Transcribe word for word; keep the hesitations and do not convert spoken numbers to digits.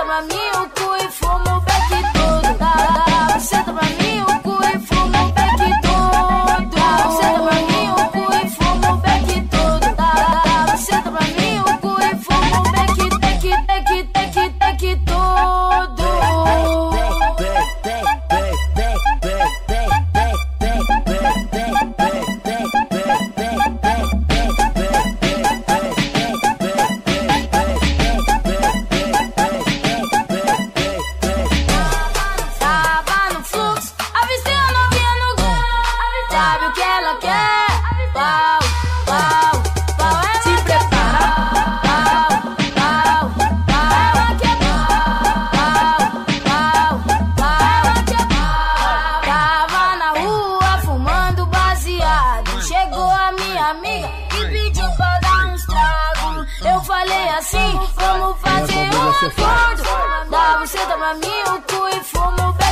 pra mim o cu e fuma o beck todo. Dá, dá, senta pra mim o cu e fuma o beck todo. Dá, senta pra mim o cu e fuma o beck todo. Dá, dá, senta pra mim o cu e fuma o beck, beck, beck, beck, beck todo. Assim, vamos fazer um acordo. Dá, você dá pra mim o cu e fuma o beck.